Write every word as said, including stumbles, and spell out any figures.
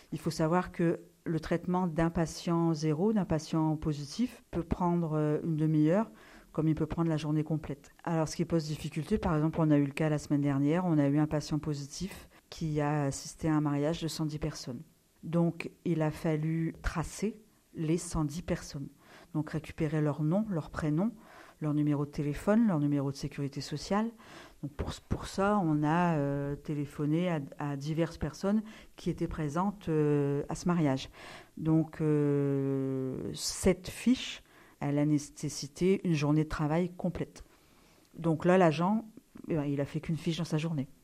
Il faut savoir que le traitement d'un patient zéro, d'un patient positif, peut prendre une demi-heure, comme il peut prendre la journée complète. Alors, ce qui pose difficulté, par exemple, on a eu le cas la semaine dernière, on a eu un patient positif qui a assisté à un mariage de cent dix personnes. Donc, il a fallu tracer les cent dix personnes. Donc, récupérer leur nom, leur prénom, leur numéro de téléphone, leur numéro de sécurité sociale. Donc, pour, pour ça, on a euh, téléphoné à, à diverses personnes qui étaient présentes euh, à ce mariage. Donc, euh, cette fiche, elle a nécessité une journée de travail complète. Donc là, l'agent, eh ben, il a fait qu'une fiche dans sa journée.